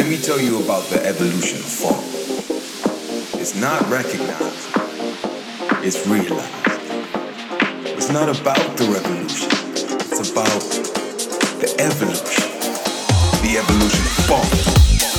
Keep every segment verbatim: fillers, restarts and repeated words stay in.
me tell you about the evolution of funk. It's not recognized, it's realized. It's not about the revolution, it's about the evolution. The evolution of funk.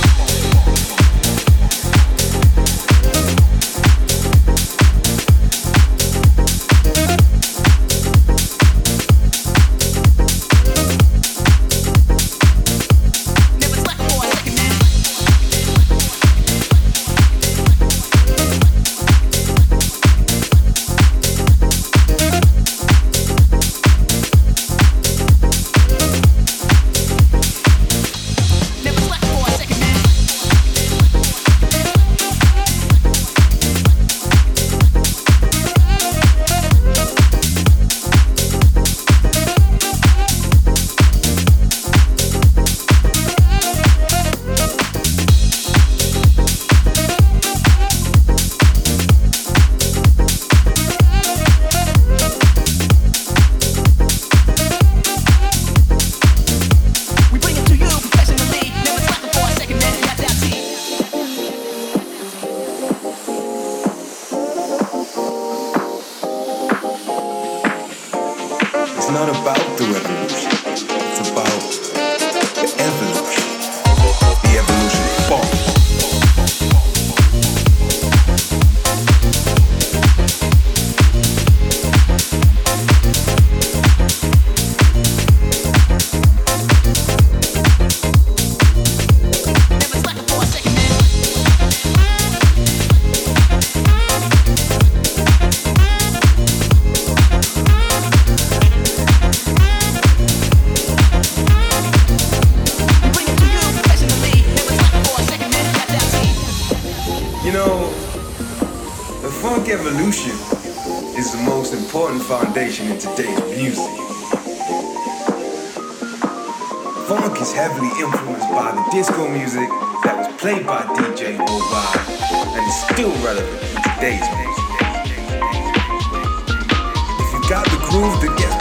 It's not about the revolution, it's about the evolution. The evolution of funk. You know, the funk evolution is the most important foundation in today's music. Funk is heavily influenced by the disco music that was played by D J Worldwide and is still relevant in today's music. If you got the groove that gets